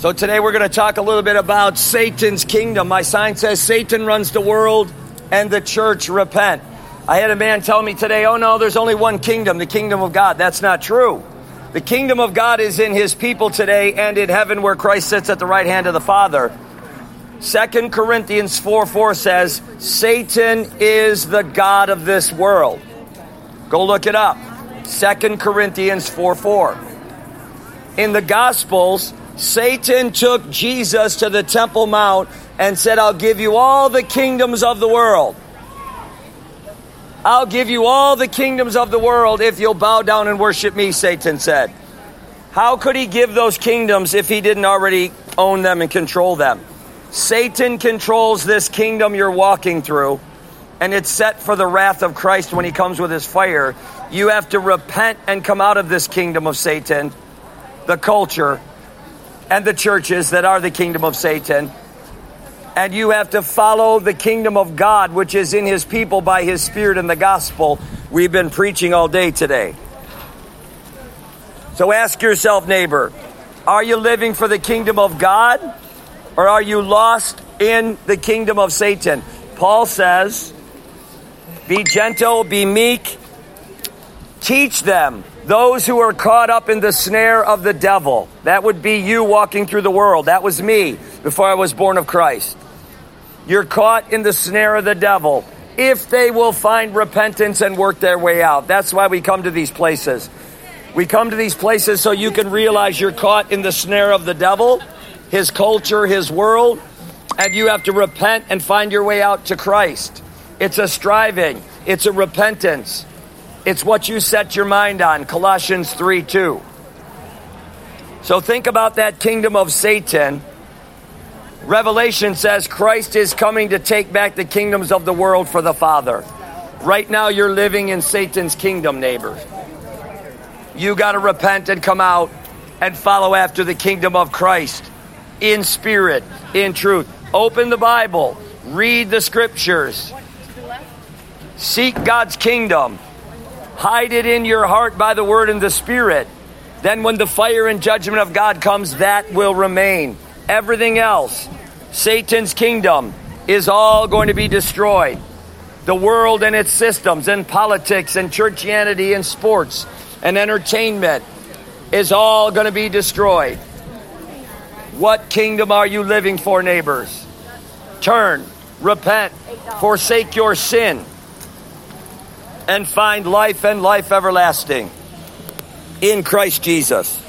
So today we're going to talk a little bit about Satan's kingdom. My sign says Satan runs the world and the church repent. I had a man tell me today, oh no, there's only one kingdom, the kingdom of God. That's not true. The kingdom of God is in his people today and in heaven where Christ sits at the right hand of the Father. 2 Corinthians 4:4 says, Satan is the god of this world. Go look it up. 2 Corinthians 4:4. In the Gospels, Satan took Jesus to the Temple Mount and said, I'll give you all the kingdoms of the world. I'll give you all the kingdoms of the world if you'll bow down and worship me, Satan said. How could he give those kingdoms if he didn't already own them and control them? Satan controls this kingdom you're walking through, and it's set for the wrath of Christ when he comes with his fire. You have to repent and come out of this kingdom of Satan, the culture, and the churches that are the kingdom of Satan. And you have to follow the kingdom of God, which is in his people by his Spirit in the gospel we've been preaching all day today. So ask yourself, neighbor, are you living for the kingdom of God, or are you lost in the kingdom of Satan? Paul says, be gentle, be meek, teach them. Those who are caught up in the snare of the devil. That would be you walking through the world. That was me before I was born of Christ. You're caught in the snare of the devil. If they will find repentance and work their way out. That's why we come to these places. We come to these places so you can realize you're caught in the snare of the devil, his culture, his world, and you have to repent and find your way out to Christ. It's a striving. It's a repentance. It's what you set your mind on, Colossians 3:2. So think about that kingdom of Satan. Revelation says Christ is coming to take back the kingdoms of the world for the Father. Right now you're living in Satan's kingdom, neighbor. You got to repent and come out and follow after the kingdom of Christ in spirit, in truth. Open the Bible. Read the scriptures. Seek God's kingdom. Hide it in your heart by the word and the Spirit. Then when the fire and judgment of God comes, that will remain. Everything else, Satan's kingdom, is all going to be destroyed. The world and its systems and politics and churchianity and sports and entertainment is all going to be destroyed. What kingdom are you living for, neighbors? Turn, repent, forsake your sin, and find life and life everlasting in Christ Jesus.